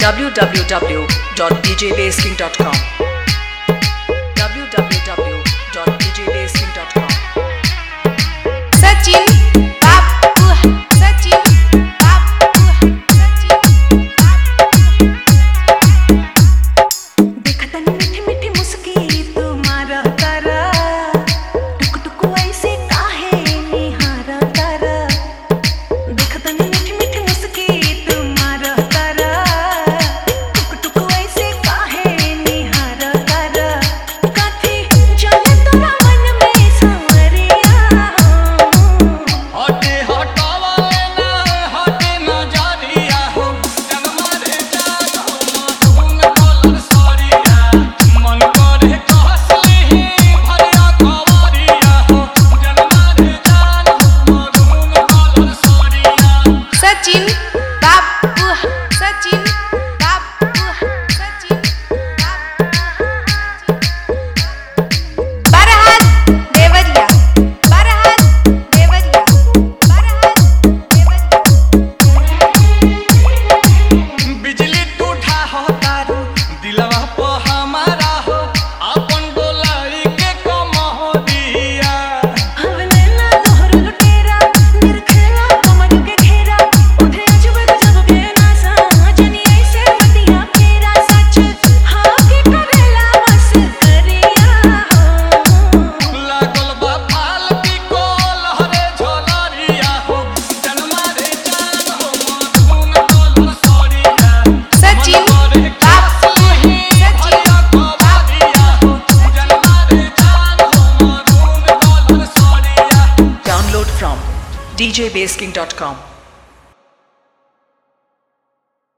www.djbasking.com www.djbasking.com Sachin Babu Sachin Babu Sachin देखता नहीं मीठी मीठी मुस्की तुम्हारा तारा टुक टुक ऐसे काहे निहारा तारा देखता नहीं मीठी मीठी मुस्की तुम्हारा तारा टुक टुक ऐसे काहे निहारा तारा काथी चले तोरा मन में सांवरिया हटे हटावा ना हटे ना जारिया हो जग मारे जानो मासूम कलर सरिया मन करे कहसली भरिया कवरिया हो जग मारे जानो मासूम कलर सरिया Sachin Babu Sachin Babu Sachin Babu Barahat Devariya Barahat Devariya Barahat Devariya बिजली टूटा हो तारू दिलवा पे हमारा हो अपन डोलाई के कम हो दिया हवले ना तोहर लुटेरा निरखेला कमर के घेरा उठे अजब गजब के नासा जनी ऐसे मतिया फेरा सच हाँ के करेला बस करिया लागल बा फाल की कोल हरे झोलरिया हो जनमा रे जान हो मासूम कलर सरिया Sachin Babu Sachin Download from djbasking.com